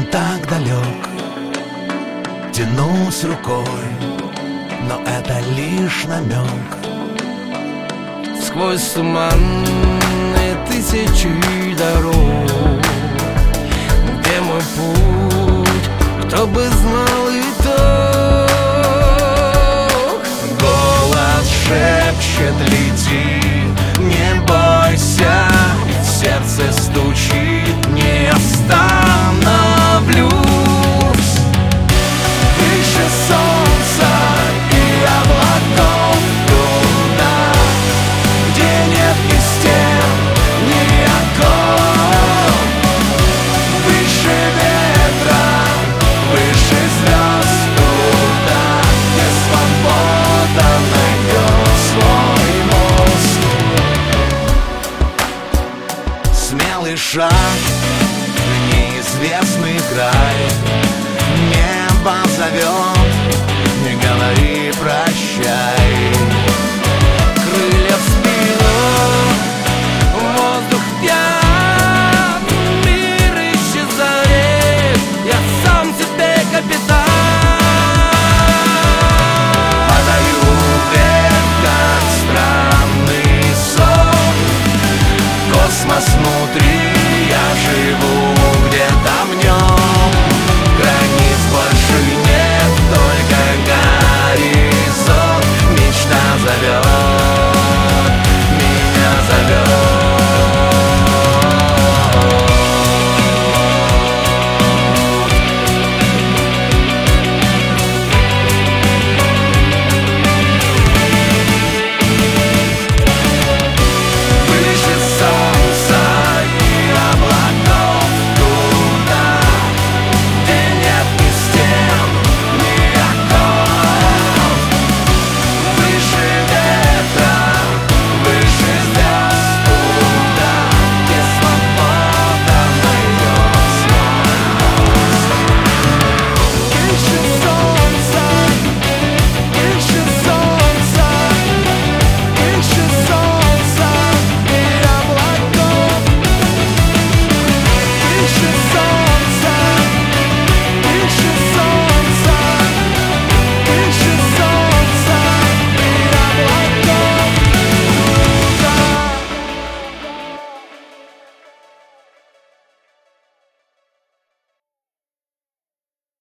он так далек. Тянусь рукой, но это лишь намек. Сквозь туманные тысячи дорог, где мой путь, кто бы знал итог. Голос шепчет: лети, не бойся, и в сердце стучит: не остановлюсь. Выше солнца и облаков, туда, где нет ни стен, ни оков. Выше ветра, выше звезд, туда, где свобода найдет свой мост. Смелый шаг в неизвестный край. Небо зовет, не говори прощай.